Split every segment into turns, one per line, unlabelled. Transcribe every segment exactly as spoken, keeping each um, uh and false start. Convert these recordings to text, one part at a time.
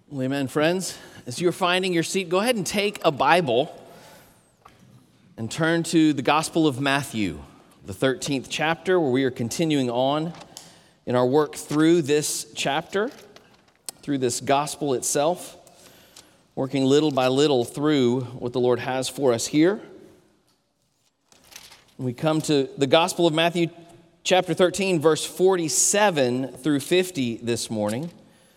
Well, amen, friends. As you're finding your seat, go ahead and take a Bible and turn to the Gospel of Matthew, the thirteenth chapter, where we are continuing on in our work through this chapter, through this gospel itself, working little by little through what the Lord has for us here. We come to the Gospel of Matthew, chapter thirteen, verse forty-seven through fifty this morning.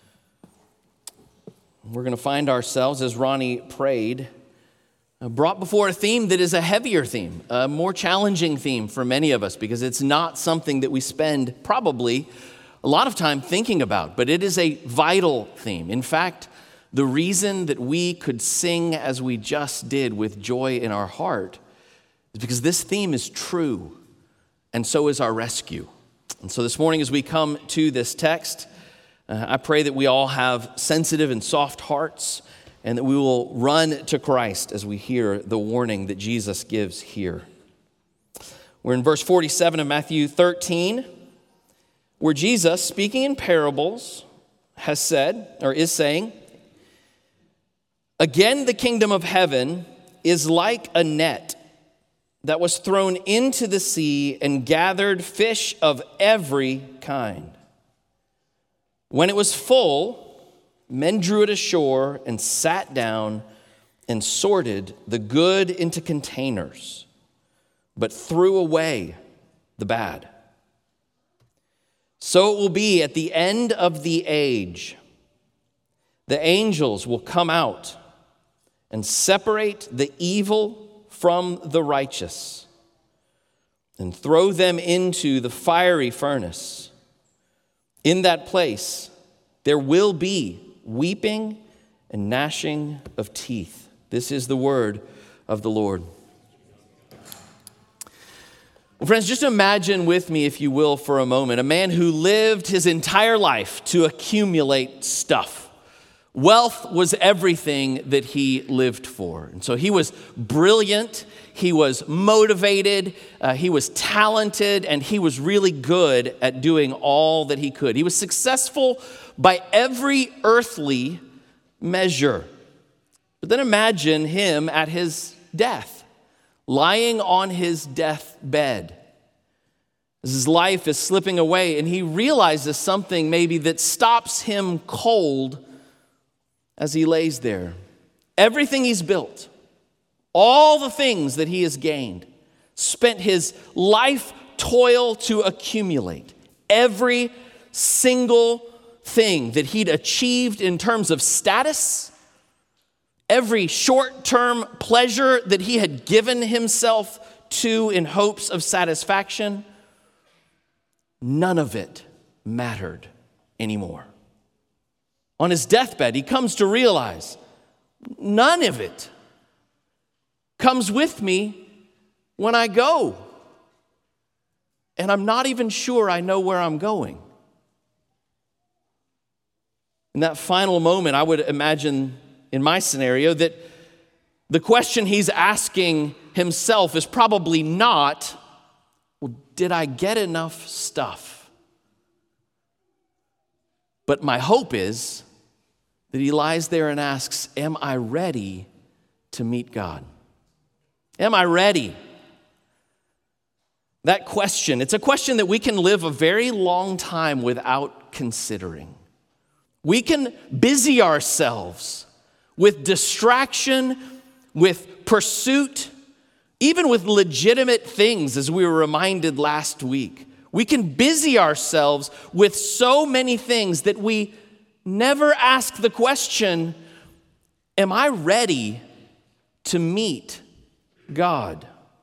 We're going to find ourselves, as Ronnie prayed, brought before a theme that is a heavier theme, a more challenging theme for many of us, because it's not something that we spend probably a lot of time thinking about, but it is a vital theme. In fact, the reason that we could sing as we just did with joy in our heart is because this theme is true, and so is our rescue. And so this morning, as we come to this text, Uh, I pray that we all have sensitive and soft hearts and that we will run to Christ as we hear the warning that Jesus gives here. We're in verse forty-seven of Matthew thirteen, where Jesus, speaking in parables, has said, or is saying, "Again, the kingdom of heaven is like a net that was thrown into the sea and gathered fish of every kind. When it was full, men drew it ashore and sat down and sorted the good into containers, but threw away the bad. So it will be at the end of the age. The angels will come out and separate the evil from the righteous and throw them into the fiery furnace. In that place, there will be weeping and gnashing of teeth." This is the word of the Lord. Well, friends, just imagine with me, if you will, for a moment, a man who lived his entire life to accumulate stuff. Wealth was everything that he lived for. And so he was brilliant, he was motivated, uh, he was talented, and he was really good at doing all that he could. He was successful by every earthly measure. But then imagine him at his death, lying on his deathbed. As his life is slipping away, and he realizes something maybe that stops him cold as he lays there. Everything he's built, all the things that he has gained, spent his life toil to accumulate. Every single thing that he'd achieved in terms of status, every short-term pleasure that he had given himself to in hopes of satisfaction, none of it mattered anymore. On his deathbed, he comes to realize none of it comes with me when I go. And I'm not even sure I know where I'm going. In that final moment, I would imagine in my scenario that the question he's asking himself is probably not, well, did I get enough stuff? But my hope is that he lies there and asks, am I ready to meet God? Am I ready? That question, it's a question that we can live a very long time without considering. We can busy ourselves with distraction, with pursuit, even with legitimate things, as we were reminded last week. We can busy ourselves with so many things that we never ask the question, am I ready to meet God?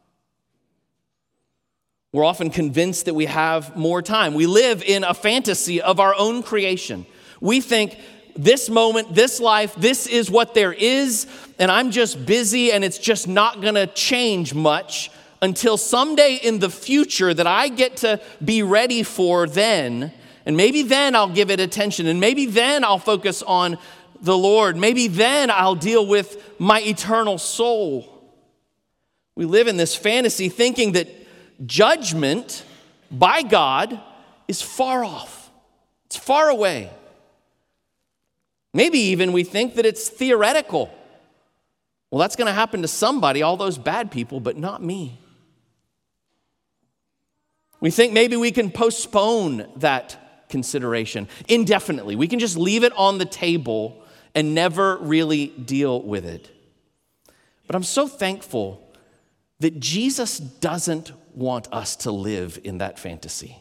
We're often convinced that we have more time. We live in a fantasy of our own creation. We think this moment, this life, this is what there is, and I'm just busy and it's just not going to change much until someday in the future that I get to be ready for then. And maybe then I'll give it attention. And maybe then I'll focus on the Lord. Maybe then I'll deal with my eternal soul. We live in this fantasy thinking that judgment by God is far off. It's far away. Maybe even we think that it's theoretical. Well, that's going to happen to somebody, all those bad people, but not me. We think maybe we can postpone that consideration indefinitely. We can just leave it on the table and never really deal with it. But I'm so thankful that Jesus doesn't want us to live in that fantasy.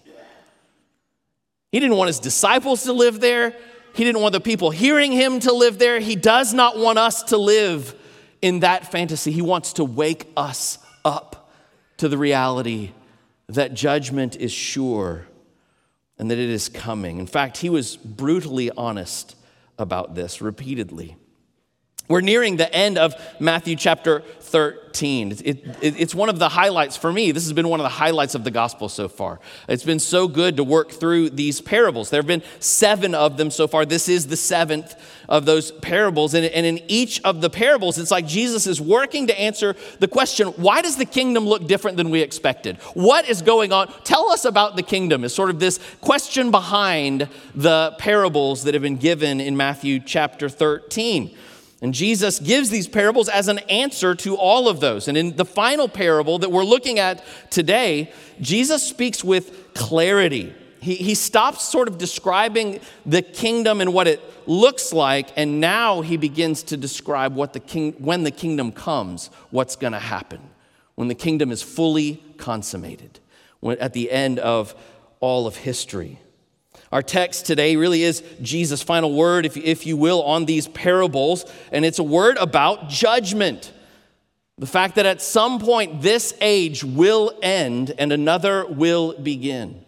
He didn't want his disciples to live there. He didn't want the people hearing him to live there. He does not want us to live in that fantasy. He wants to wake us up to the reality that judgment is sure and that it is coming. In fact, he was brutally honest about this repeatedly. We're nearing the end of Matthew chapter thirteen. It, it, it's one of the highlights for me. This has been one of the highlights of the gospel so far. It's been so good to work through these parables. There have been seven of them so far. This is the seventh of those parables. And, and in each of the parables, it's like Jesus is working to answer the question, why does the kingdom look different than we expected? What is going on? Tell us about the kingdom is sort of this question behind the parables that have been given in Matthew chapter thirteen. And Jesus gives these parables as an answer to all of those. And in the final parable that we're looking at today, Jesus speaks with clarity. He, he stops sort of describing the kingdom and what it looks like, and now he begins to describe what the king, when the kingdom comes, what's going to happen, when the kingdom is fully consummated, when, at the end of all of history. Our text today really is Jesus' final word, if, if you will, on these parables, and it's a word about judgment. The fact that at some point this age will end and another will begin.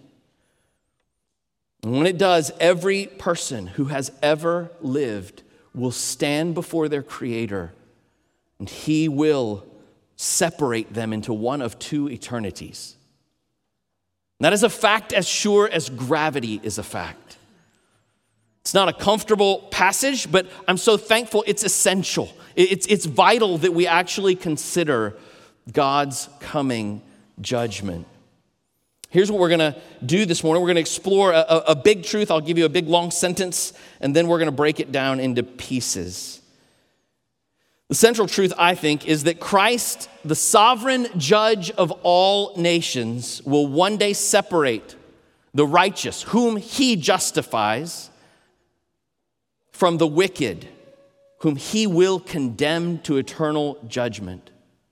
And when it does, every person who has ever lived will stand before their Creator, and He will separate them into one of two eternities. That is a fact as sure as gravity is a fact. It's not a comfortable passage, but I'm so thankful it's essential. It's, it's vital that we actually consider God's coming judgment. Here's what we're going to do this morning. We're going to explore a, a, a big truth. I'll give you a big long sentence, and then we're going to break it down into pieces. The central truth, I think, is that Christ, the sovereign judge of all nations, will one day separate the righteous, whom he justifies, from the wicked, whom he will condemn to eternal judgment.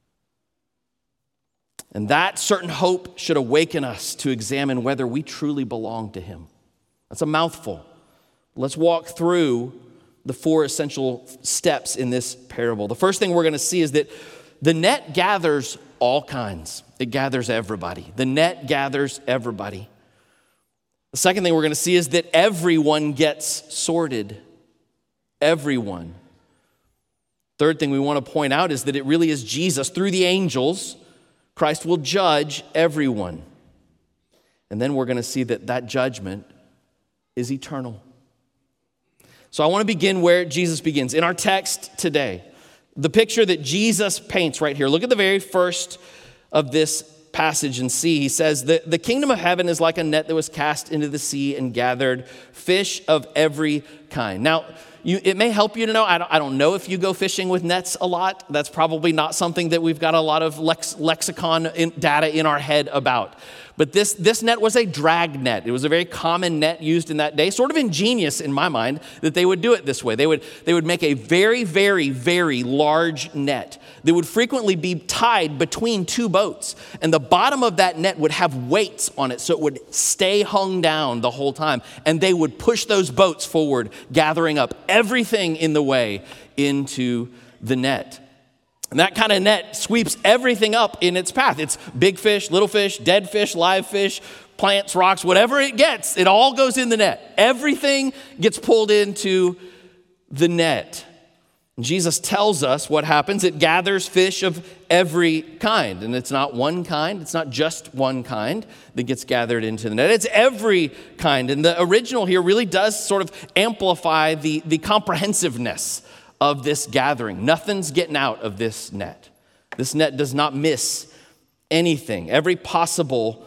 And that certain hope should awaken us to examine whether we truly belong to him. That's a mouthful. Let's walk through the four essential steps in this parable. The first thing we're going to see is that the net gathers all kinds. It gathers everybody. The net gathers everybody. The second thing we're going to see is that everyone gets sorted. Everyone. Third thing we want to point out is that it really is Jesus, through the angels, Christ will judge everyone. And then we're going to see that that judgment is eternal. So I want to begin where Jesus begins. In our text today, the picture that Jesus paints right here. Look at the very first of this passage and see. He says that the kingdom of heaven is like a net that was cast into the sea and gathered fish of every kind. Now, you, it may help you to know, I don't, I don't know if you go fishing with nets a lot. That's probably not something that we've got a lot of lex, lexicon in, data in our head about. But this, this net was a drag net. It was a very common net used in that day, sort of ingenious in my mind that they would do it this way. They would, they would make a very, very, very large net that would frequently be tied between two boats. And the bottom of that net would have weights on it so it would stay hung down the whole time. And they would push those boats forward, gathering up everything in the way into the net. And that kind of net sweeps everything up in its path. It's big fish, little fish, dead fish, live fish, plants, rocks, whatever it gets, it all goes in the net. Everything gets pulled into the net. And Jesus tells us what happens. It gathers fish of every kind. And it's not one kind. It's not just one kind that gets gathered into the net. It's every kind. And the original here really does sort of amplify the, the comprehensiveness of this gathering. Nothing's getting out of this net. This net does not miss anything. Every possible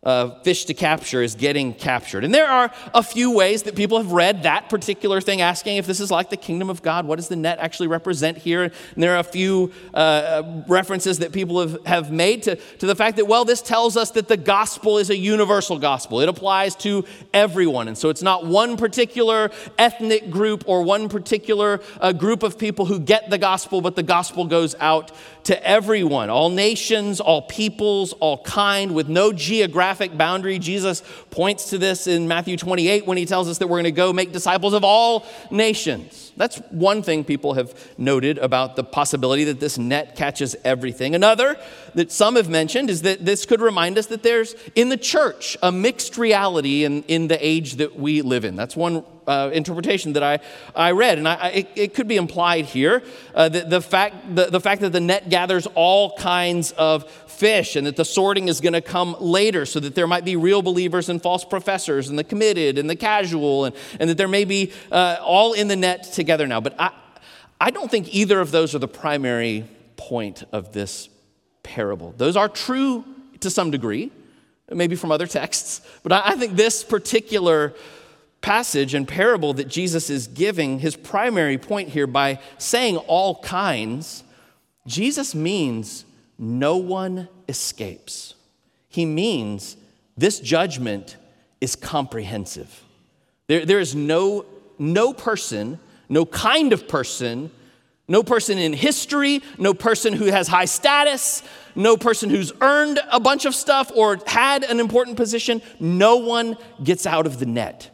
uh, fish to capture is getting captured. And there are a few ways that people have read that particular thing, asking if this is like the kingdom of God. What does the net actually represent here? And there are a few uh, references that people have, have made to, to the fact that, well, this tells us that the gospel is a universal gospel. It applies to everyone. And so it's not one particular ethnic group or one particular uh, group of people who get the gospel, but the gospel goes out to everyone, all nations, all peoples, all kind, with no geographic boundary. Jesus points to this in Matthew twenty-eight when he tells us that we're going to go make disciples of all nations. That's one thing people have noted about the possibility that this net catches everything. Another that some have mentioned is that this could remind us that there's, in the church, a mixed reality in, in the age that we live in. That's one uh, interpretation that I, I read. And I, I, it, it could be implied here uh, that the fact, the, the fact that the net gathers all kinds of fish and that the sorting is going to come later, so that there might be real believers and false professors and the committed and the casual, and, and that there may be uh, all in the net together now. But I, I don't think either of those are the primary point of this parable. Those are true to some degree, maybe from other texts, but I, I think this particular passage and parable that Jesus is giving, his primary point here by saying all kinds, Jesus means no one escapes. He means this judgment is comprehensive. There, there is no, no person, no kind of person, no person in history, no person who has high status, no person who's earned a bunch of stuff or had an important position. No one gets out of the net.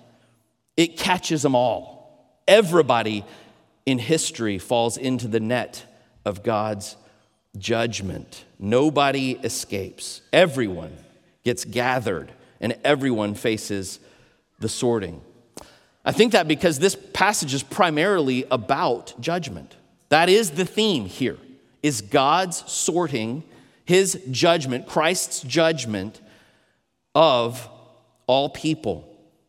It catches them all. Everybody in history falls into the net of God's judgment. Nobody escapes. Everyone gets gathered, and everyone faces the sorting. I think that because this passage is primarily about judgment. That is the theme here, is God's sorting, his judgment, Christ's judgment of all people.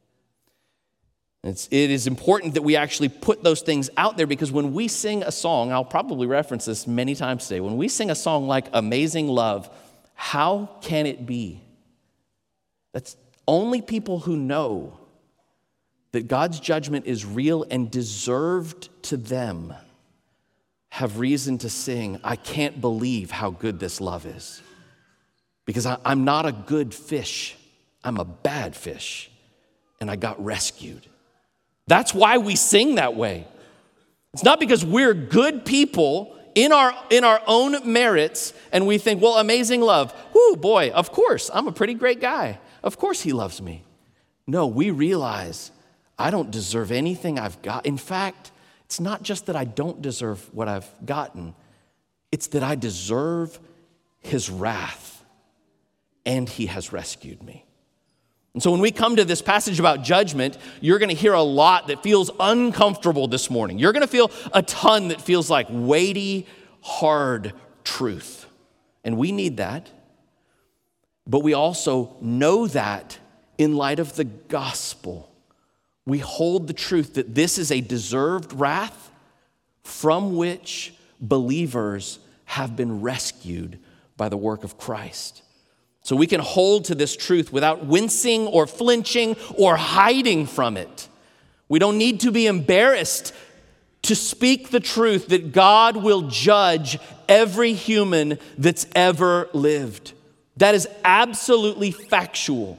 It's, it is important that we actually put those things out there, because when we sing a song, I'll probably reference this many times today, when we sing a song like Amazing Love, how can it be? That's only people who know that God's judgment is real and deserved to them have reason to sing, I can't believe how good this love is. Because I, I'm not a good fish, I'm a bad fish, and I got rescued. That's why we sing that way. It's not because we're good people in our, in our own merits, and we think, well, amazing love. Whoo, boy, of course, I'm a pretty great guy. Of course he loves me. No, we realize I don't deserve anything I've got. In fact, it's not just that I don't deserve what I've gotten. It's that I deserve his wrath, and he has rescued me. And so when we come to this passage about judgment, you're going to hear a lot that feels uncomfortable this morning. You're going to feel a ton that feels like weighty, hard truth. And we need that. But we also know that in light of the gospel. We hold the truth that this is a deserved wrath from which believers have been rescued by the work of Christ. So we can hold to this truth without wincing or flinching or hiding from it. We don't need to be embarrassed to speak the truth that God will judge every human that's ever lived. That is absolutely factual.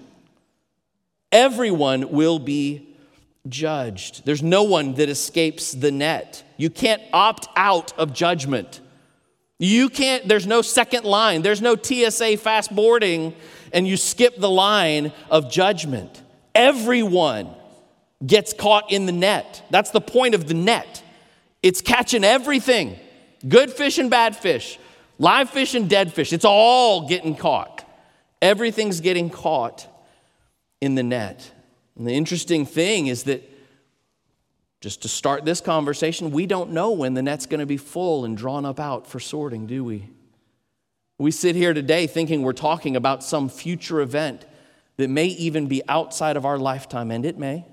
Everyone will be judged. There's no one that escapes the net. You can't opt out of judgment. You can't, there's no second line. There's no T S A fast boarding and you skip the line of judgment. Everyone gets caught in the net. That's the point of the net. It's catching everything. Good fish and bad fish. Live fish and dead fish. It's all getting caught. Everything's getting caught in the net. And the interesting thing is that, just to start this conversation, we don't know when the net's going to be full and drawn up out for sorting, do we? We sit here today thinking we're talking about some future event that may even be outside of our lifetime, and it may.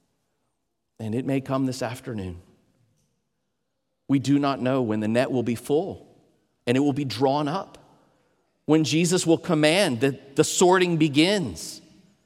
And it may come this afternoon. We do not know when the net will be full and it will be drawn up. when Jesus will command that the sorting begins.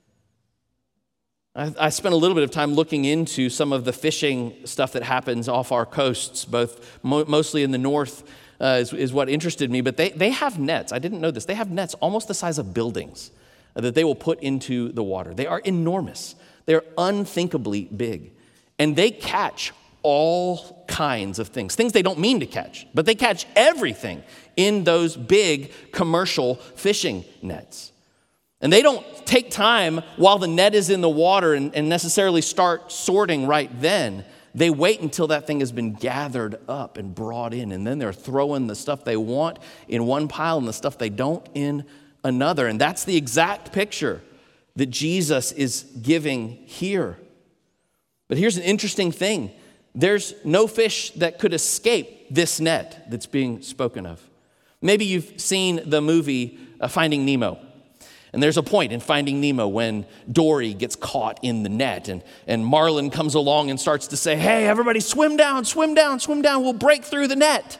I, I spent a little bit of time looking into some of the fishing stuff that happens off our coasts, both mo- mostly in the north uh, is, is what interested me. But they, they have nets. I didn't know this. They have nets almost the size of buildings uh, that they will put into the water. They are enormous. They're unthinkably big. And they catch all kinds of things, things they don't mean to catch, but they catch everything in those big commercial fishing nets. And they don't take time while the net is in the water and, and necessarily start sorting right then. They wait until that thing has been gathered up and brought in, and then they're throwing the stuff they want in one pile and the stuff they don't in another. And that's the exact picture that Jesus is giving here. But here's an interesting thing. There's no fish that could escape this net that's being spoken of. Maybe you've seen the movie uh, Finding Nemo. And there's a point in Finding Nemo when Dory gets caught in the net and, and Marlin comes along and starts to say, hey, everybody swim down, swim down, swim down, we'll break through the net.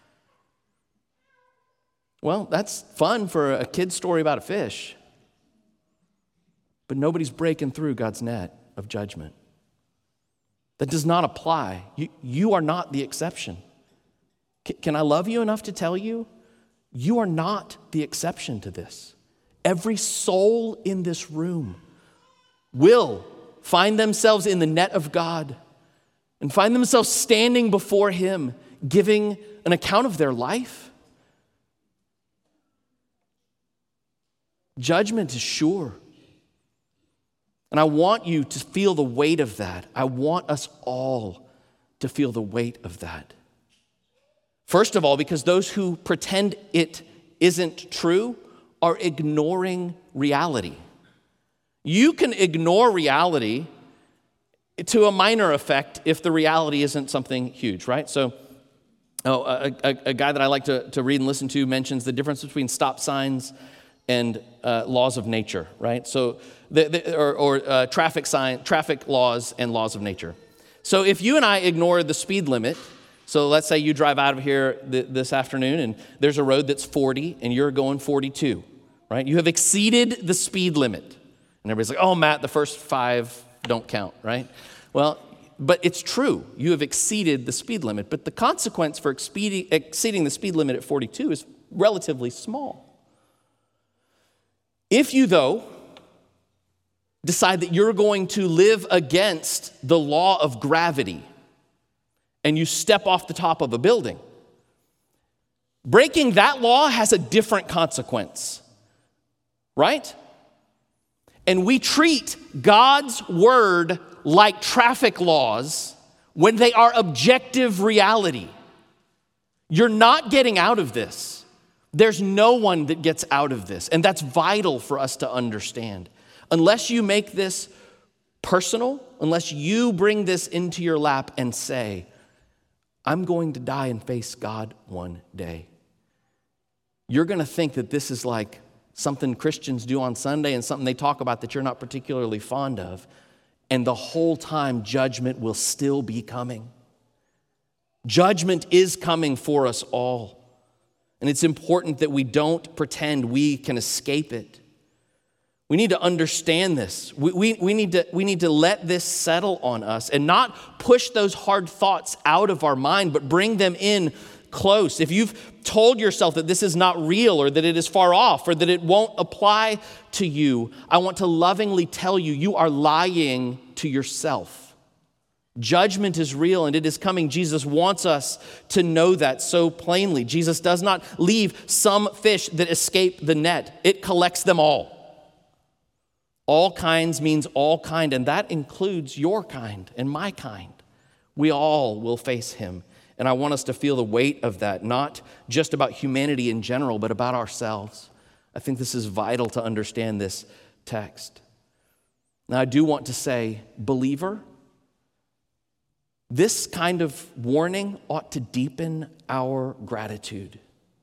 Well, that's fun for a kid's story about a fish. But nobody's breaking through God's net of judgment. That does not apply. You, you are not the exception. C- can I love you enough to tell you, you are not the exception to this. Every soul in this room will find themselves in the net of God and find themselves standing before Him, giving an account of their life. Judgment is sure. And I want you to feel the weight of that. I want us all to feel the weight of that. First of all, because those who pretend it isn't true are ignoring reality. You can ignore reality to a minor effect if the reality isn't something huge, right? So oh, a, a, a guy that I like to, to read and listen to mentions the difference between stop signs and uh, laws of nature, right? So, the, the, or, or uh, traffic sign, traffic laws and laws of nature. So, if you and I ignore the speed limit, so let's say you drive out of here th- this afternoon, and there's a road that's forty, and you're going forty-two, right? You have exceeded the speed limit, and everybody's like, "Oh, Matt, the first five don't count," right? Well, but it's true. You have exceeded the speed limit, but the consequence for exceeding, exceeding the speed limit at forty-two is relatively small. If you, though, decide that you're going to live against the law of gravity and you step off the top of a building, breaking that law has a different consequence, right? And we treat God's word like traffic laws when they are objective reality. You're not getting out of this. There's no one that gets out of this, and that's vital for us to understand. Unless you make this personal, unless you bring this into your lap and say, I'm going to die and face God one day, you're going to think that this is like something Christians do on Sunday and something they talk about that you're not particularly fond of, and the whole time judgment will still be coming. Judgment is coming for us all. And it's important that we don't pretend we can escape it. We need to understand this. We, we, we, need to, we need to let this settle on us and not push those hard thoughts out of our mind, but bring them in close. If you've told yourself that this is not real or that it is far off or that it won't apply to you, I want to lovingly tell you, you are lying to yourself. Judgment is real and it is coming. Jesus wants us to know that so plainly. Jesus does not leave some fish that escape the net. It collects them all. All kinds means all kind, and that includes your kind and my kind. We all will face him. And I want us to feel the weight of that, not just about humanity in general, but about ourselves. I think this is vital to understand this text. Now, I do want to say, believer, this kind of warning ought to deepen our gratitude.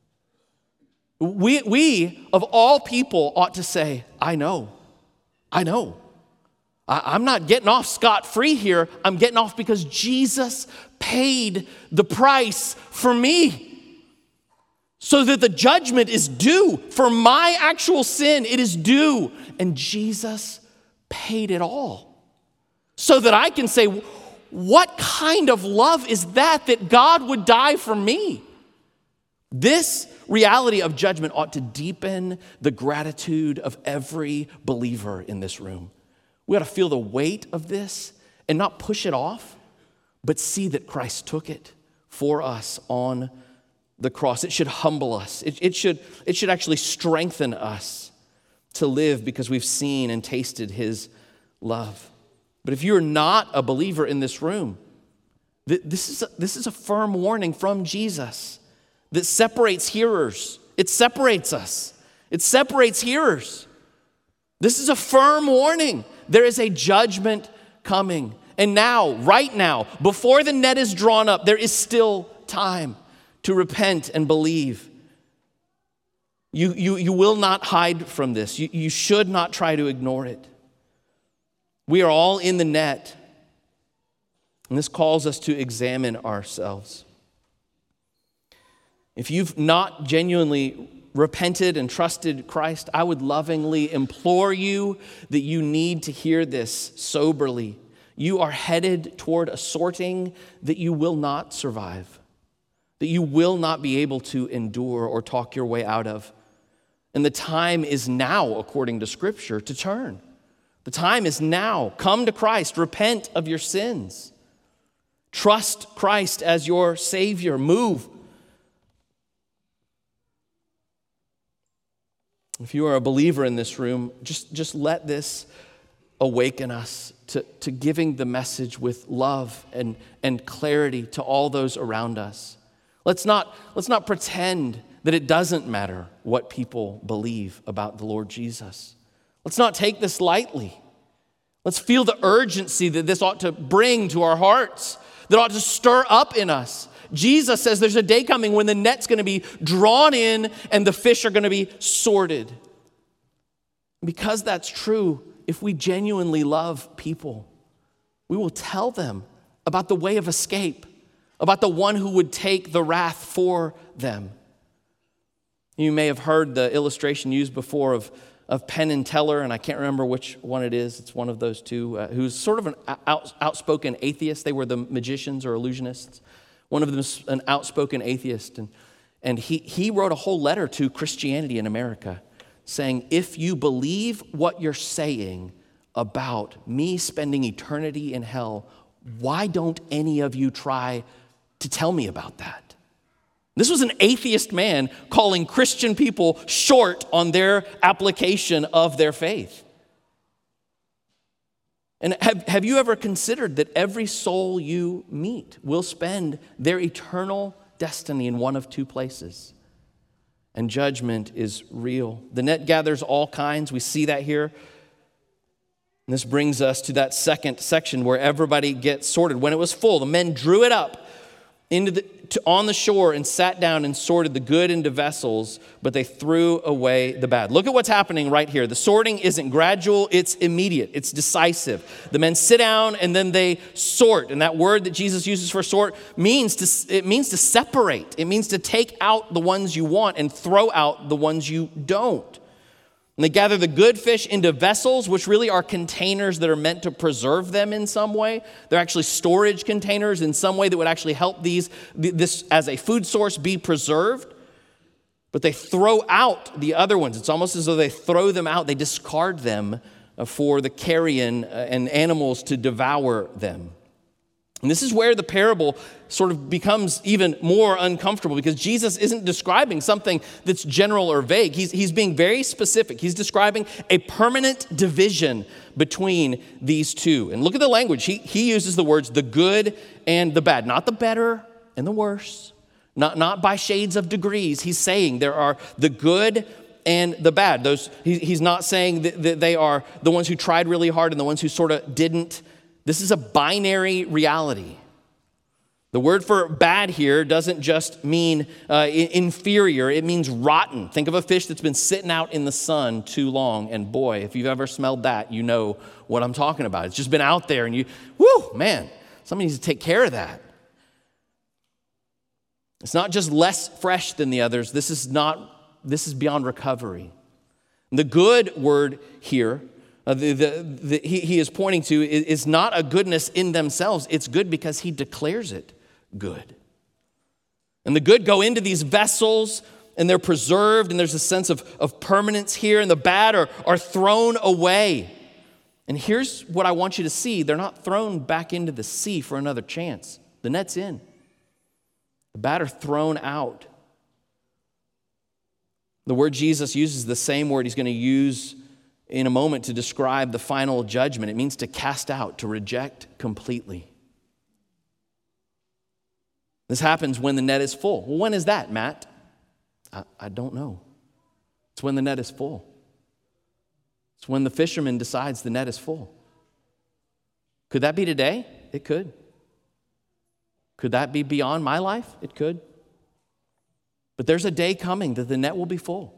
We, we, of all people, ought to say, I know, I know. I, I'm not getting off scot-free here. I'm getting off because Jesus paid the price for me. so that the judgment is due for my actual sin. It is due. And Jesus paid it all so that I can say, what kind of love is that, that God would die for me? This reality of judgment ought to deepen the gratitude of every believer in this room. We ought to feel the weight of this and not push it off, but see that Christ took it for us on the cross. It should humble us. It, it should, it should actually strengthen us to live because we've seen and tasted his love. But if you're not a believer in this room, th- this is a, this is a firm warning from Jesus that separates hearers. It separates us. It separates hearers. This is a firm warning. There is a judgment coming. And now, right now, before the net is drawn up, there is still time to repent and believe. You, you, you will not hide from this. You, you should not try to ignore it. We are all in the net. And this calls us to examine ourselves. If you've not genuinely repented and trusted Christ, I would lovingly implore you that you need to hear this soberly. You are headed toward a sorting that you will not survive, that you will not be able to endure or talk your way out of. And the time is now, according to Scripture, to turn. The time is now. Come to Christ. Repent of your sins. Trust Christ as your Savior. Move. If you are a believer in this room, just, just let this awaken us to, to giving the message with love and, and clarity to all those around us. Let's not, let's not pretend that it doesn't matter what people believe about the Lord Jesus. Let's not take this lightly. Let's feel the urgency that this ought to bring to our hearts, that ought to stir up in us. Jesus says there's a day coming when the net's going to be drawn in and the fish are going to be sorted. Because that's true, if we genuinely love people, we will tell them about the way of escape, about the one who would take the wrath for them. You may have heard the illustration used before of, of Penn and Teller, and I can't remember which one it is. It's one of those two, uh, who's sort of an out, outspoken atheist. They were the magicians or illusionists. One of them is an outspoken atheist, and, and he, he wrote a whole letter to Christianity in America saying, if you believe what you're saying about me spending eternity in hell, why don't any of you try to tell me about that? This was an atheist man calling Christian people short on their application of their faith. And have, have you ever considered that every soul you meet will spend their eternal destiny in one of two places? And judgment is real. The net gathers all kinds. We see that here. And this brings us to that second section where everybody gets sorted. When it was full, the men drew it up into the, to, on the shore and sat down and sorted the good into vessels, but they threw away the bad. Look at what's happening right here. The sorting isn't gradual, it's immediate, it's decisive. The men sit down and then they sort. And that word that Jesus uses for sort means to, it means to separate. It means to take out the ones you want and throw out the ones you don't. And they gather the good fish into vessels, which really are containers that are meant to preserve them in some way. They're actually storage containers in some way that would actually help these, this as a food source be preserved. But they throw out the other ones. It's almost as though they throw them out. They discard them for the carrion and animals to devour them. And this is where the parable sort of becomes even more uncomfortable because Jesus isn't describing something that's general or vague. He's, he's being very specific. He's describing a permanent division between these two. And look at the language. He, he uses the words the good and the bad, not the better and the worse, not, not by shades of degrees. He's saying there are the good and the bad. Those he, He's not saying that, that they are the ones who tried really hard and the ones who sort of didn't. This is a binary reality. The word for bad here doesn't just mean uh, inferior, it means rotten. Think of a fish that's been sitting out in the sun too long, and boy, if you've ever smelled that, you know what I'm talking about. It's just been out there and you, whoo, man, somebody needs to take care of that. It's not just less fresh than the others. This is not, this is beyond recovery. The good word here, uh, the, the, the, he, he is pointing to, is, is not a goodness in themselves. It's good because he declares it good. And the good go into these vessels and they're preserved, and there's a sense of, of permanence here, and the bad are, are thrown away. And here's what I want you to see. They're not thrown back into the sea for another chance. The net's in. The bad are thrown out. The word Jesus uses the same word he's going to use in a moment to describe the final judgment. It means to cast out, to reject completely. This happens when the net is full. Well, when is that, Matt? I, I don't know. It's when the net is full. It's when the fisherman decides the net is full. Could that be today? It could. Could that be beyond my life? It could. But there's a day coming that the net will be full.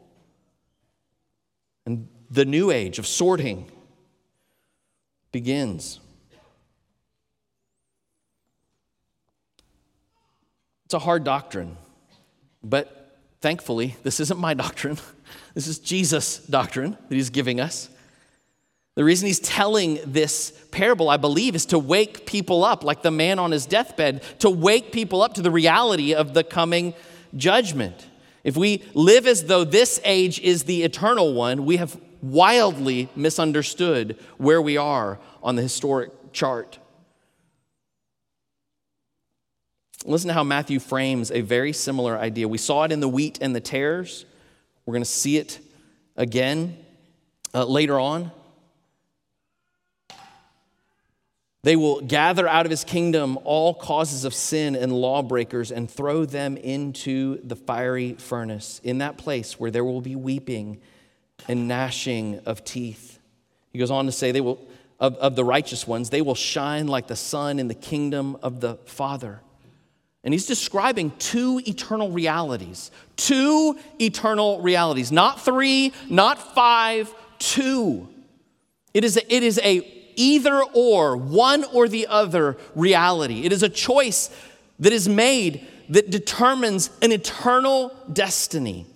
And the new age of sorting begins. It's a hard doctrine, but thankfully, this isn't my doctrine. This is Jesus' doctrine that he's giving us. The reason he's telling this parable, I believe, is to wake people up, like the man on his deathbed, to wake people up to the reality of the coming judgment. If we live as though this age is the eternal one, we have wildly misunderstood where we are on the historic chart. Listen to how Matthew frames a very similar idea. We saw it in the wheat and the tares. We're going to see it again uh, later on. They will gather out of his kingdom all causes of sin and lawbreakers and throw them into the fiery furnace, in that place where there will be weeping and gnashing of teeth. He goes on to say, they will of, of the righteous ones, they will shine like the sun in the kingdom of the Father. And he's describing two eternal realities. Two eternal realities. Not three, not five, two. It is a, it is a either or, one or the other reality. It is a choice that is made that determines an eternal destiny.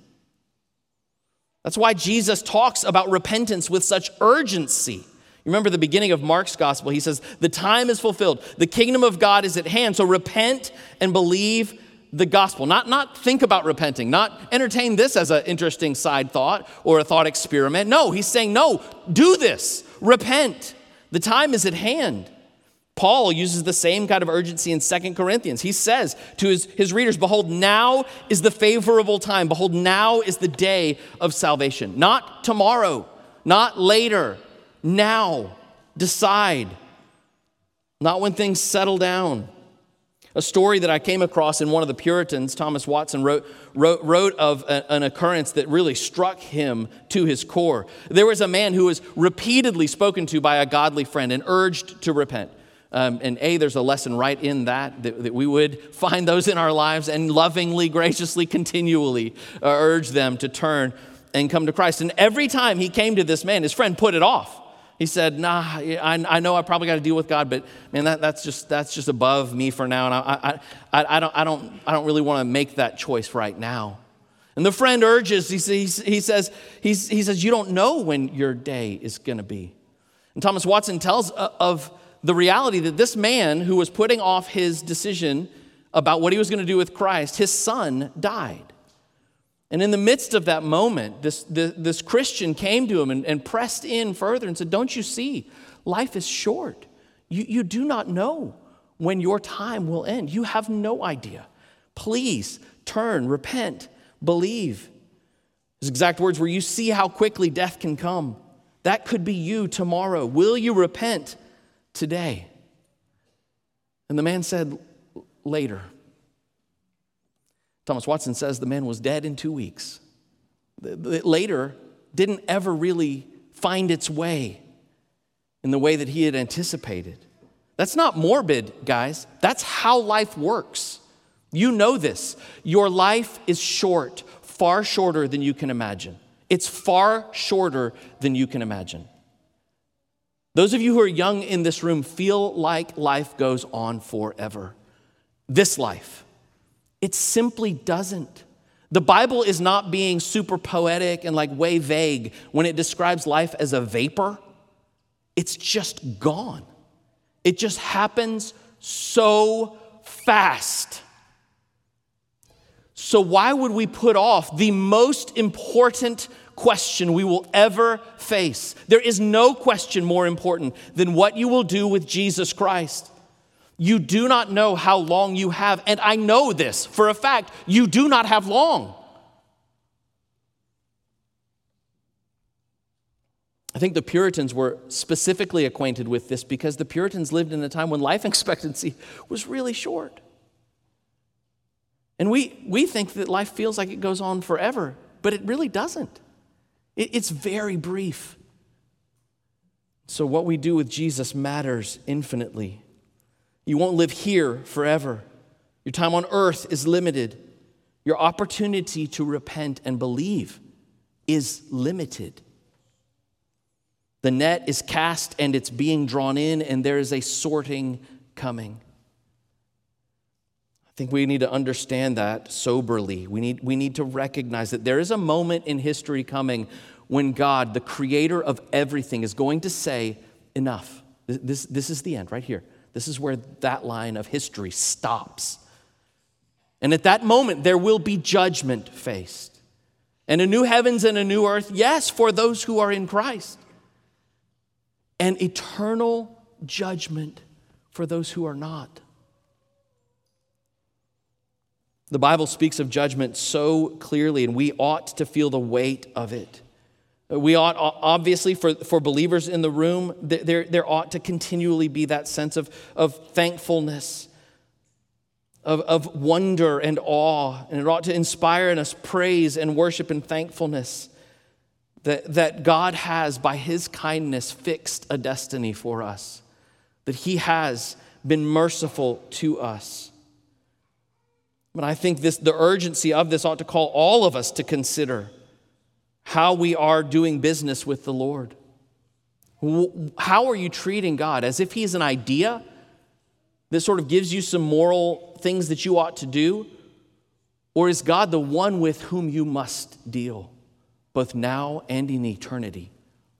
That's why Jesus talks about repentance with such urgency. Remember the beginning of Mark's gospel, he says, the time is fulfilled. The kingdom of God is at hand. So repent and believe the gospel. Not, not think about repenting, not entertain this as an interesting side thought or a thought experiment. No, he's saying, no, do this. Repent. The time is at hand. Paul uses the same kind of urgency in Second Corinthians. He says to his, his readers, behold, now is the favorable time. Behold, now is the day of salvation. Not tomorrow, not later. Now, decide. Not when things settle down. A story that I came across in one of the Puritans, Thomas Watson, wrote, wrote, wrote of a, an occurrence that really struck him to his core. There was a man who was repeatedly spoken to by a godly friend and urged to repent. Um, and A, there's a lesson right in that, that, that we would find those in our lives and lovingly, graciously, continually uh, urge them to turn and come to Christ. And every time he came to this man, his friend put it off. He said, nah, I, I know I probably got to deal with God, but man, that, that's just that's just above me for now. And I, I, I, I don't I don't I don't really want to make that choice right now. And the friend urges, he, he, he says, he's, he says, you don't know when your day is going to be. And Thomas Watson tells of the reality that this man who was putting off his decision about what he was going to do with Christ, his son died. And in the midst of that moment, this, this, this Christian came to him and, and pressed in further and said, don't you see, life is short. You, you do not know when your time will end. You have no idea. Please turn, repent, believe. His exact words were, you see how quickly death can come. That could be you tomorrow. Will you repent today? And the man said, later. Thomas Watson says the man was dead in two weeks. The later didn't ever really find its way in the way that he had anticipated. That's not morbid, guys. That's how life works. You know this. Your life is short, far shorter than you can imagine. It's far shorter than you can imagine. Those of you who are young in this room feel like life goes on forever. This life It simply doesn't. The Bible is not being super poetic and like way vague when it describes life as a vapor. It's just gone. It just happens so fast. So why would we put off the most important question we will ever face? There is no question more important than what you will do with Jesus Christ. You do not know how long you have, and I know this for a fact, you do not have long. I think the Puritans were specifically acquainted with this because the Puritans lived in a time when life expectancy was really short. And we, we think that life feels like it goes on forever, but it really doesn't. It, it's very brief. So what we do with Jesus matters infinitely. You won't live here forever. Your time on earth is limited. Your opportunity to repent and believe is limited. The net is cast and it's being drawn in, and there is a sorting coming. I think we need to understand that soberly. We need, we need to recognize that there is a moment in history coming when God, the creator of everything, is going to say, enough. This, this is the end right here. This is where that line of history stops. And at that moment, there will be judgment faced. And a new heavens and a new earth, yes, for those who are in Christ. And eternal judgment for those who are not. The Bible speaks of judgment so clearly, and we ought to feel the weight of it. We ought, obviously, for, for believers in the room, there, there ought to continually be that sense of, of thankfulness, of, of wonder and awe, and it ought to inspire in us praise and worship and thankfulness that, that God has, by his kindness, fixed a destiny for us, that he has been merciful to us. But I think this, the urgency of this ought to call all of us to consider how we are doing business with the Lord. How are you treating God? As if he's an idea that sort of gives you some moral things that you ought to do? Or is God the one with whom you must deal, both now and in eternity?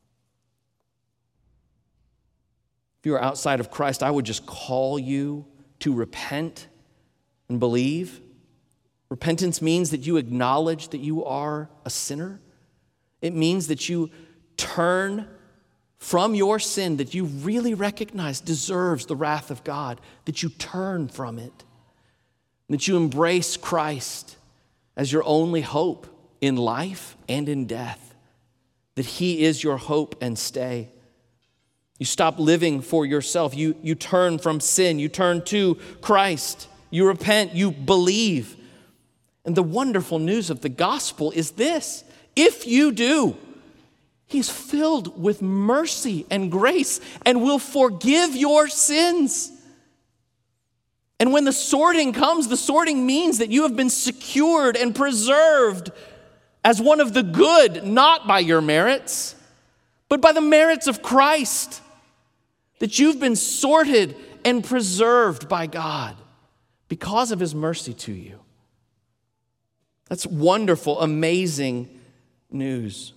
If you are outside of Christ, I would just call you to repent and believe. Repentance means that you acknowledge that you are a sinner. It means that you turn from your sin that you really recognize deserves the wrath of God, that you turn from it, that you embrace Christ as your only hope in life and in death, that he is your hope and stay. You stop living for yourself. You, you turn from sin. You turn to Christ. You repent. You believe. And the wonderful news of the gospel is this. If you do, he's filled with mercy and grace and will forgive your sins. And when the sorting comes, the sorting means that you have been secured and preserved as one of the good, not by your merits, but by the merits of Christ. That you've been sorted and preserved by God because of his mercy to you. That's wonderful, amazing news.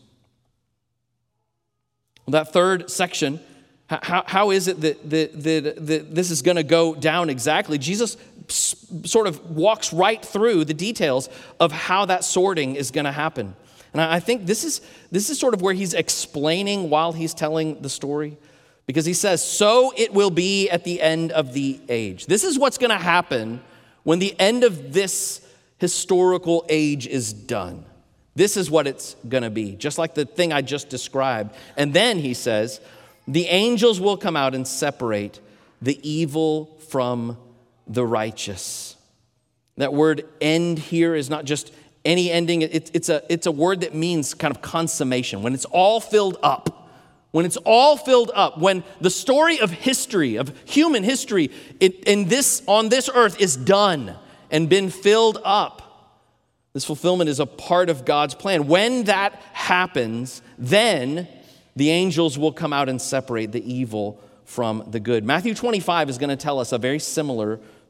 That third section, how, how is it that, that, that, that this is going to go down exactly? Jesus sort of walks right through the details of how that sorting is going to happen. And I think this is, this is sort of where he's explaining while he's telling the story. Because he says, so it will be at the end of the age. This is what's going to happen when the end of this historical age is done. This is what it's going to be, just like the thing I just described. And then he says, the angels will come out and separate the evil from the righteous. That word end here is not just any ending. It, it's, a, it's a word that means kind of consummation. When it's all filled up, when it's all filled up, when the story of history, of human history it, in this, on this earth is done and been filled up, this fulfillment is a part of God's plan. When that happens, then the angels will come out and separate the evil from the good. Matthew twenty-five is going to tell us a very similar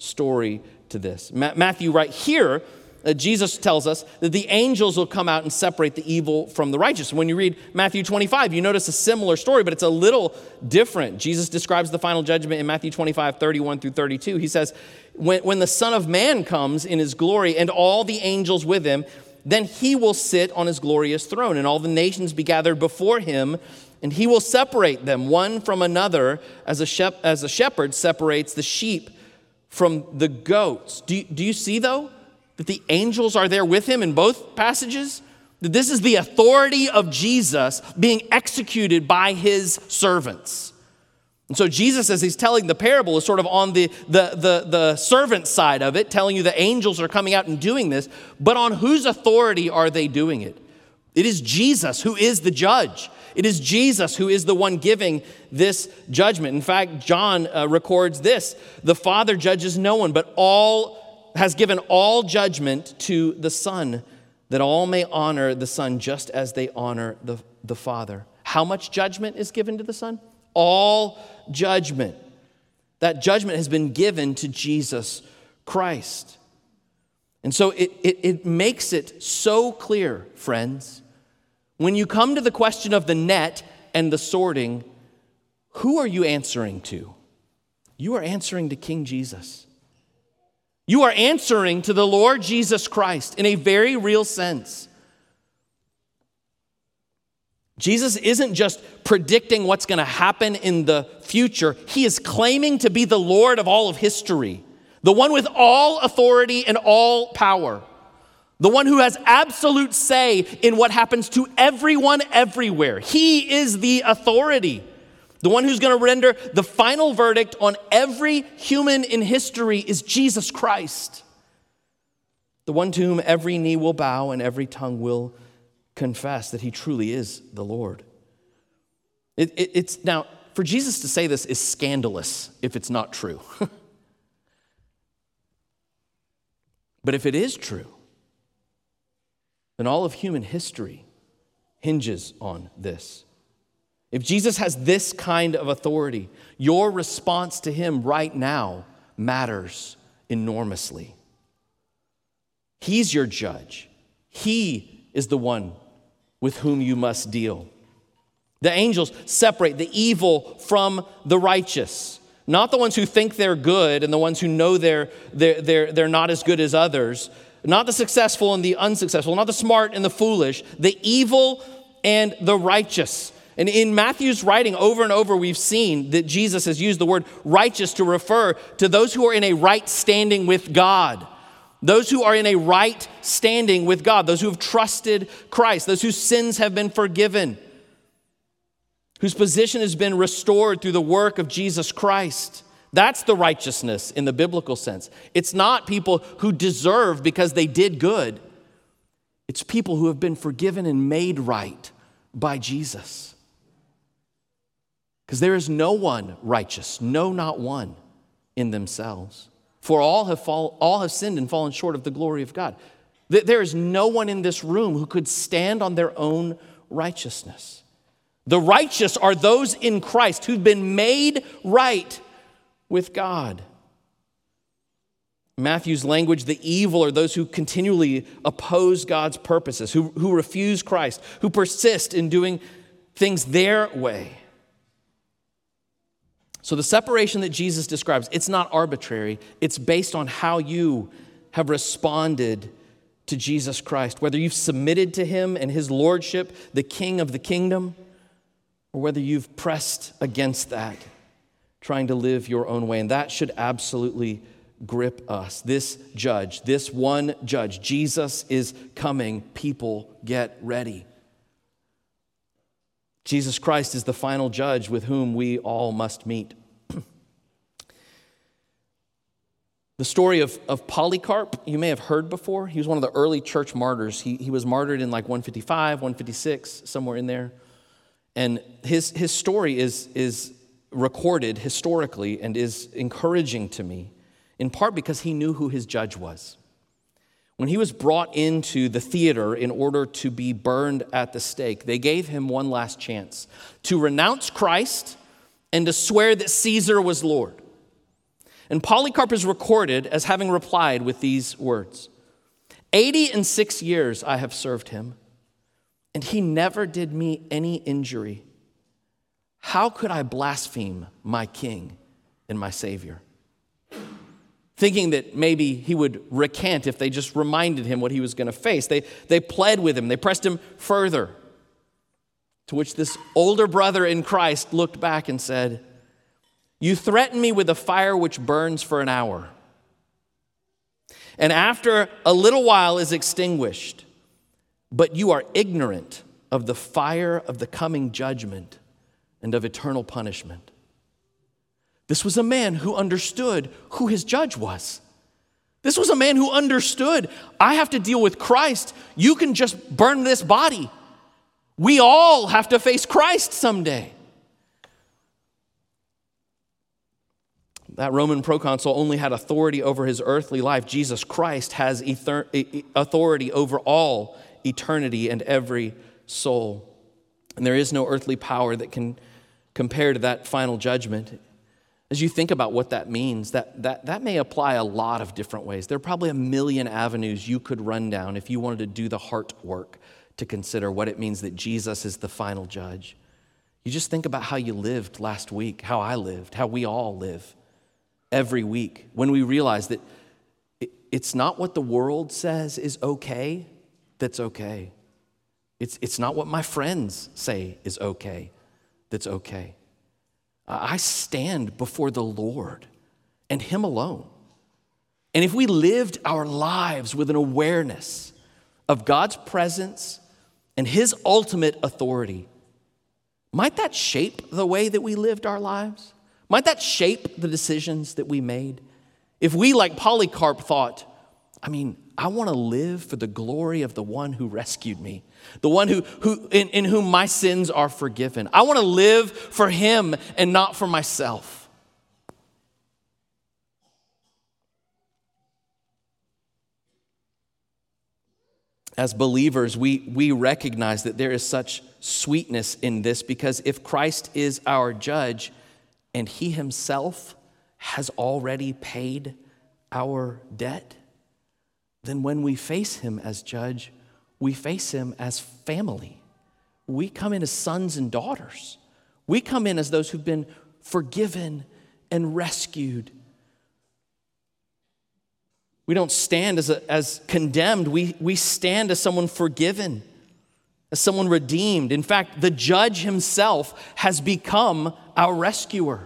story to this. Ma- Matthew right here, uh, Jesus tells us that the angels will come out and separate the evil from the righteous. When you read Matthew twenty-five, you notice a similar story, but it's a little different. Jesus describes the final judgment in Matthew twenty-five, thirty-one through thirty-two. He says, when, when the Son of Man comes in his glory and all the angels with him, then he will sit on his glorious throne, and all the nations be gathered before him, and he will separate them one from another as a, shep- as a shepherd separates the sheep from the goats. Do you, do you see, though, that the angels are there with him in both passages? That this is the authority of Jesus being executed by his servants. And so Jesus, as he's telling the parable, is sort of on the, the, the, the servant side of it, telling you the angels are coming out and doing this. But on whose authority are they doing it? It is Jesus who is the judge. It is Jesus who is the one giving this judgment. In fact, John uh, records this: the Father judges no one, but all has given all judgment to the Son, that all may honor the Son just as they honor the, the Father. How much judgment is given to the Son? All judgment. That judgment has been given to Jesus Christ. And so it, it, it makes it so clear, friends, when you come to the question of the net and the sorting, who are you answering to? You are answering to King Jesus. You are answering to the Lord Jesus Christ in a very real sense. Jesus isn't just predicting what's going to happen in the future. He is claiming to be the Lord of all of history, the one with all authority and all power, the one who has absolute say in what happens to everyone everywhere. He is the authority, the one who's going to render the final verdict on every human in history is Jesus Christ, the one to whom every knee will bow and every tongue will confess that he truly is the Lord. It, it, it's now, for Jesus to say this is scandalous if it's not true. But if it is true, then all of human history hinges on this. If Jesus has this kind of authority, your response to him right now matters enormously. He's your judge. He is the one with whom you must deal. The angels separate the evil from the righteous. Not the ones who think they're good and the ones who know they're, they're, they're, they're not as good as others. Not the successful and the unsuccessful. Not the smart and the foolish. The evil and the righteous. And in Matthew's writing, over and over, we've seen that Jesus has used the word righteous to refer to those who are in a right standing with God. Those who are in a right standing with God. Those who have trusted Christ. Those whose sins have been forgiven. Whose position has been restored through the work of Jesus Christ. That's the righteousness in the biblical sense. It's not people who deserve because they did good. It's people who have been forgiven and made right by Jesus. Because there is no one righteous, no, not one in themselves. For all have fall, all have sinned and fallen short of the glory of God. There is no one in this room who could stand on their own righteousness. The righteous are those in Christ who've been made right with God. Matthew's language, the evil are those who continually oppose God's purposes, who, who refuse Christ, who persist in doing things their way. So the separation that Jesus describes, it's not arbitrary. It's based on how you have responded to Jesus Christ, whether you've submitted to him and his lordship, the king of the kingdom, or whether you've pressed against that, trying to live your own way. And that should absolutely grip us. This judge, this one judge, Jesus is coming. People, get ready. Jesus Christ is the final judge with whom we all must meet. The story of, of Polycarp, you may have heard before. He was one of the early church martyrs. He, he was martyred in like one fifty-five, one fifty-six, somewhere in there. And his, his story is, is recorded historically and is encouraging to me, in part because he knew who his judge was. When he was brought into the theater in order to be burned at the stake, they gave him one last chance to renounce Christ and to swear that Caesar was Lord. And Polycarp is recorded as having replied with these words, eighty and six years I have served him, and he never did me any injury. How could I blaspheme my king and my Savior? Thinking that maybe he would recant if they just reminded him what he was going to face. They, they pled with him. They pressed him further. To which this older brother in Christ looked back and said, you threaten me with a fire which burns for an hour, and after a little while is extinguished, but you are ignorant of the fire of the coming judgment and of eternal punishment. This was a man who understood who his judge was. This was a man who understood, I have to deal with Christ. You can just burn this body. We all have to face Christ someday. That Roman proconsul only had authority over his earthly life. Jesus Christ has ether- authority over all eternity and every soul. And there is no earthly power that can compare to that final judgment. As you think about what that means, that, that, that may apply a lot of different ways. There are probably a million avenues you could run down if you wanted to do the heart work to consider what it means that Jesus is the final judge. You just think about how you lived last week, how I lived, how we all live every week, when we realize that it's not what the world says is okay that's okay. It's, it's not what my friends say is okay that's okay. I stand before the Lord and Him alone. And if we lived our lives with an awareness of God's presence and His ultimate authority, might that shape the way that we lived our lives? Might that shape the decisions that we made? If we, like Polycarp, thought, I mean, I want to live for the glory of the one who rescued me, the one who, who in, in whom my sins are forgiven. I want to live for Him and not for myself. As believers, we, we recognize that there is such sweetness in this, because if Christ is our judge, and He Himself has already paid our debt, then when we face Him as judge, we face Him as family. We come in as sons and daughters. We come in as those who've been forgiven and rescued. We don't stand as, a, as condemned. We, we stand as someone forgiven, as someone redeemed. In fact, the judge Himself has become our rescuer.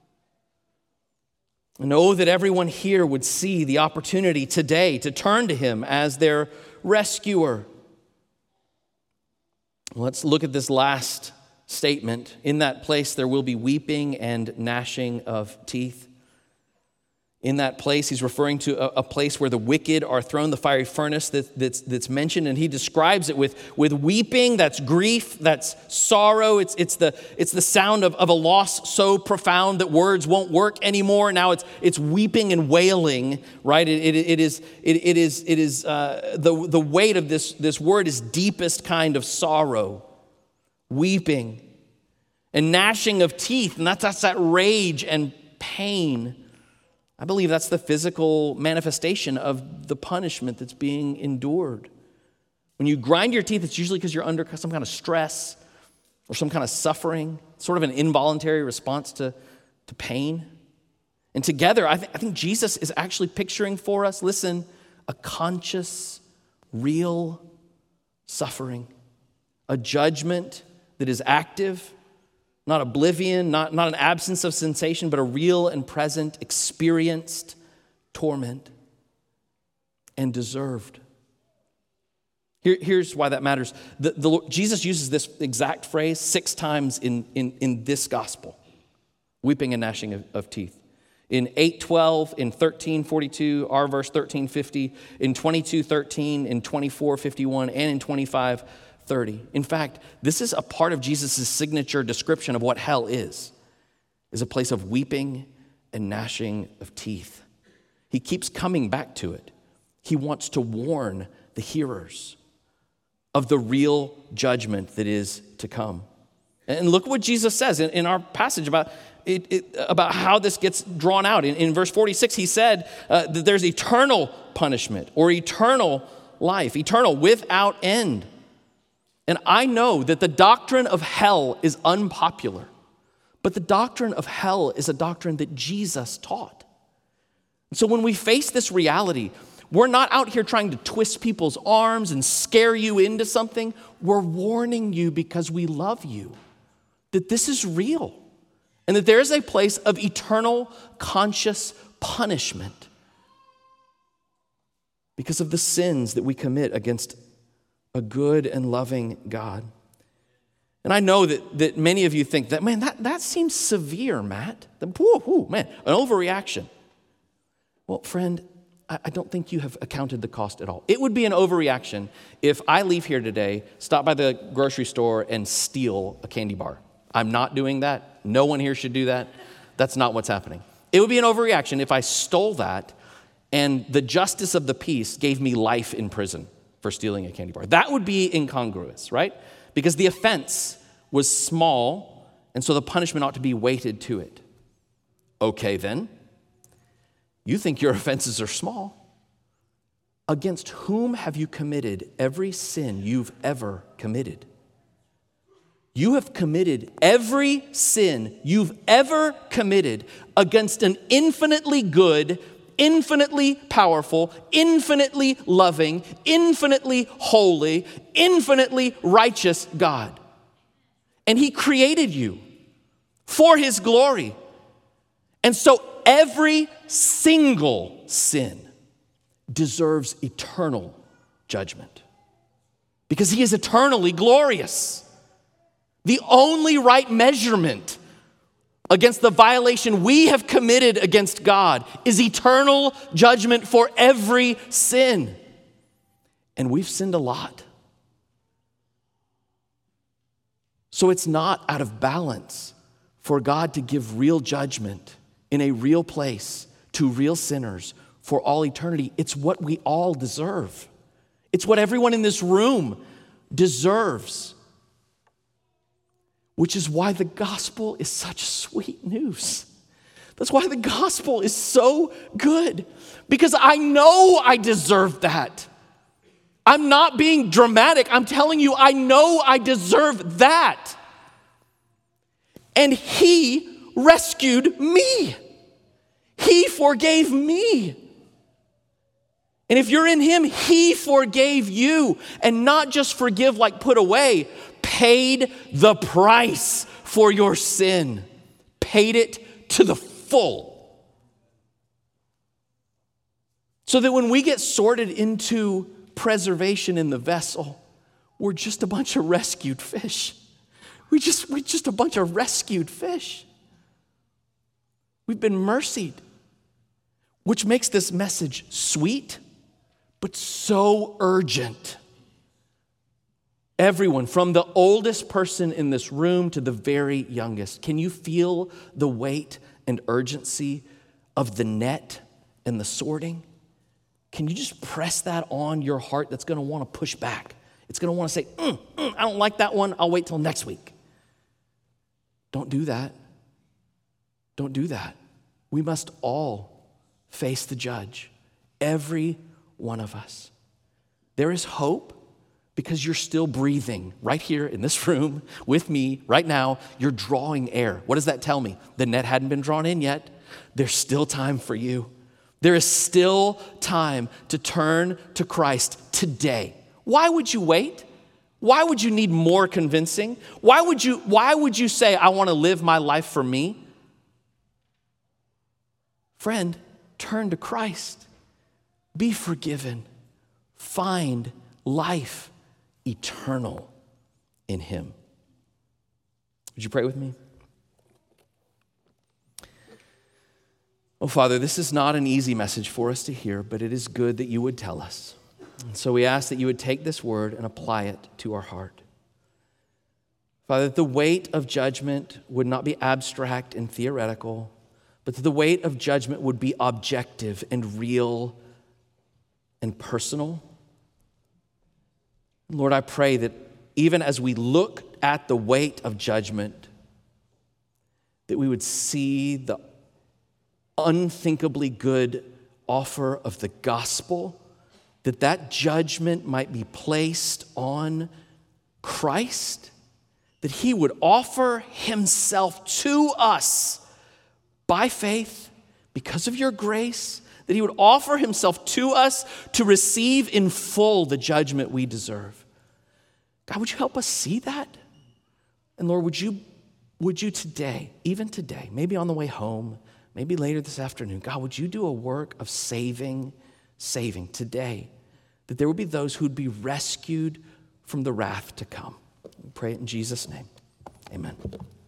And oh, that everyone here would see the opportunity today to turn to Him as their rescuer. Let's look at this last statement. In that place there will be weeping and gnashing of teeth. In that place, he's referring to a, a place where the wicked are thrown, the fiery furnace that, that's, that's mentioned, and he describes it with, with weeping. That's grief, that's sorrow. It's, it's, the, it's the sound of, of a loss so profound that words won't work anymore. Now it's, it's weeping and wailing, right? It, it, it is, it, it is, it is uh, the, the weight of this, this word is deepest kind of sorrow, weeping, and gnashing of teeth, and that's, that's that rage and pain. I believe that's the physical manifestation of the punishment that's being endured. When you grind your teeth, it's usually because you're under some kind of stress or some kind of suffering, sort of an involuntary response to, to pain. And together, I, th- I think Jesus is actually picturing for us, listen, a conscious, real suffering, a judgment that is active, not oblivion, not, not an absence of sensation, but a real and present, experienced torment, and deserved. Here, here's why that matters. The, the, Jesus uses this exact phrase six times in, in, in this gospel, weeping and gnashing of, of teeth. In eight twelve, in thirteen forty-two, our verse thirteen fifty, in twenty-two thirteen, in twenty-four fifty-one, and in twenty-five thirty. In fact, this is a part of Jesus' signature description of what hell is, is a place of weeping and gnashing of teeth. He keeps coming back to it. He wants to warn the hearers of the real judgment that is to come. And look what Jesus says in, in our passage about it, it, about how this gets drawn out. In, in verse forty-six, he said uh, that there's eternal punishment or eternal life, eternal without end. And I know that the doctrine of hell is unpopular, but the doctrine of hell is a doctrine that Jesus taught. So when we face this reality, we're not out here trying to twist people's arms and scare you into something. We're warning you because we love you that this is real and that there is a place of eternal conscious punishment because of the sins that we commit against a good and loving God. And I know that, that many of you think that, man, that, that seems severe, Matt. The, whoo, whoo, man, an overreaction. Well, friend, I, I don't think you have accounted the cost at all. It would be an overreaction if I leave here today, stop by the grocery store, and steal a candy bar. I'm not doing that. No one here should do that. That's not what's happening. It would be an overreaction if I stole that and the justice of the peace gave me life in prison for stealing a candy bar. That would be incongruous, right? Because the offense was small, and so the punishment ought to be weighted to it. Okay, then. You think your offenses are small. Against whom have you committed every sin you've ever committed? You have committed every sin you've ever committed against an infinitely good, infinitely powerful, infinitely loving, infinitely holy, infinitely righteous God. And he created you for his glory. And so every single sin deserves eternal judgment because he is eternally glorious. The only right measurement against the violation we have committed against God is eternal judgment for every sin. And we've sinned a lot. So it's not out of balance for God to give real judgment in a real place to real sinners for all eternity. It's what we all deserve. It's what everyone in this room deserves. Which is why the gospel is such sweet news. That's why the gospel is so good. Because I know I deserve that. I'm not being dramatic. I'm telling you, I know I deserve that. And he rescued me. He forgave me. And if you're in him, he forgave you. And not just forgive like put away, paid the price for your sin. Paid it to the full. So that when we get sorted into preservation in the vessel, we're just a bunch of rescued fish. We just, we're just a bunch of rescued fish. We've been mercied, which makes this message sweet, but so urgent. Everyone, from the oldest person in this room to the very youngest, can you feel the weight and urgency of the net and the sorting? Can you just press that on your heart that's going to want to push back? It's going to want to say, mm, mm, I don't like that one. I'll wait till next week. Don't do that. Don't do that. We must all face the judge, every one of us. There is hope because you're still breathing right here in this room with me right now. You're drawing air. What does that tell me? The net hadn't been drawn in yet. There's still time for you. There is still time to turn to Christ today. Why would you wait? Why would you need more convincing? Why would you, why would you say, I want to live my life for me? Friend, turn to Christ. Be forgiven. Find life eternal in him. Would you pray with me? Oh, Father, this is not an easy message for us to hear, but it is good that you would tell us. And so we ask that you would take this word and apply it to our heart. Father, that the weight of judgment would not be abstract and theoretical, but that the weight of judgment would be objective and real and personal. Lord, I pray that even as we look at the weight of judgment, that we would see the unthinkably good offer of the gospel, that that judgment might be placed on Christ, that he would offer himself to us by faith because of your grace, that he would offer himself to us to receive in full the judgment we deserve. God, would you help us see that? And Lord, would you, would you today, even today, maybe on the way home, maybe later this afternoon, God, would you do a work of saving, saving today, that there would be those who would be rescued from the wrath to come. We pray it in Jesus' name. Amen.